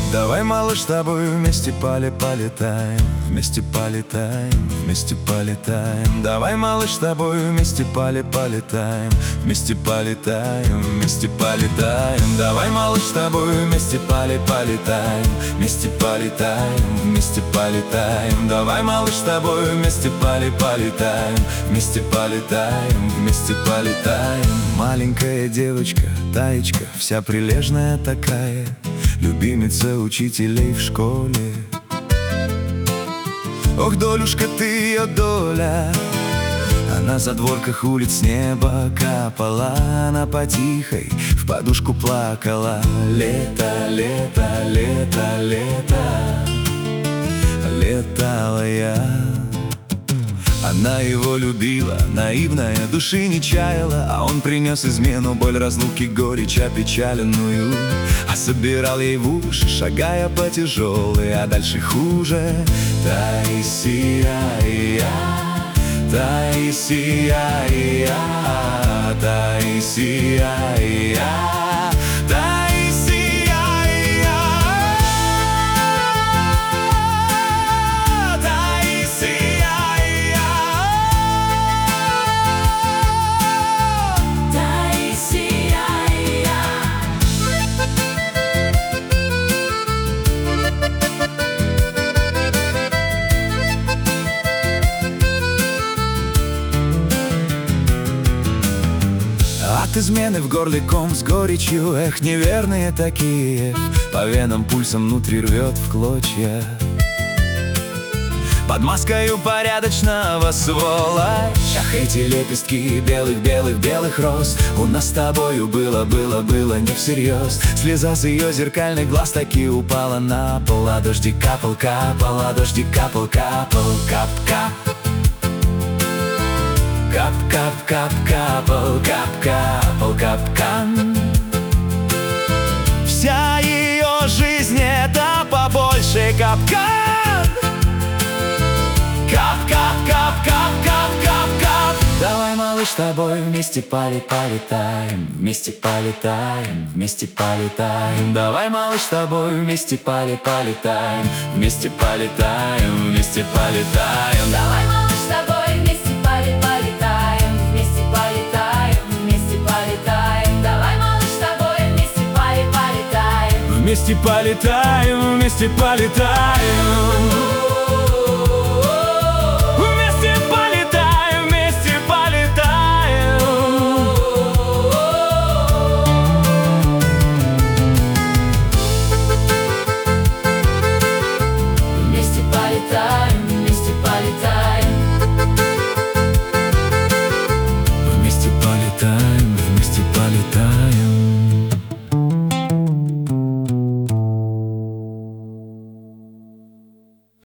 Давай, малыш, с тобой вместе полетаем, вместе полетаем, вместе полетаем. Давай, малыш, с тобой вместе полетаем, вместе полетаем, вместе полетаем. Давай, малыш, с тобой вместе полетаем, вместе полетаем, вместе полетаем. Давай, малыш, с тобой вместе полетаем, вместе полетаем, вместе полетаем. Маленькая девочка, Таечка, вся прилежная такая, любимица учителей в школе. Ох, долюшка, ты ее доля, а на задворках улиц с неба капала. Она по-тихой в подушку плакала. Лето, лето, лето, лето, летала я. Она его любила, наивная, души не чаяла, а он принес измену, боль разлуки, горечь опечаленную. А собирал ей в уши, шагая по тяжелой, а дальше хуже. Таисия, Таисия, Таисия, от измены в горле ком с горечью. Эх, неверные такие, по венам пульсом внутри рвет в клочья. Под маскою порядочного сволочь. Ах, эти лепестки белых роз. У нас с тобою было не всерьез. Слеза с ее зеркальных глаз таки упала на пол, а дождик капал, а дождик капал, кап, кап. Кап, кап, кап, капал, кап. Вся ее жизнь — это побольше капкан. Кап, кап, кап, кап, кап, кап, кап. Давай, малыш, с тобой вместе полетаем, вместе полетаем, вместе полетаем. Давай, малыш, с тобой вместе полетаем, вместе полетаем, вместе полетаем. Давай, малыш, с тобой вместе полетаем, вместе полетаем, вместе полетаем. Давай, малыш, с тобой вместе полетаем, вместе полетаем, вместе полетаем. Вместе полетаем, вместе полетаем.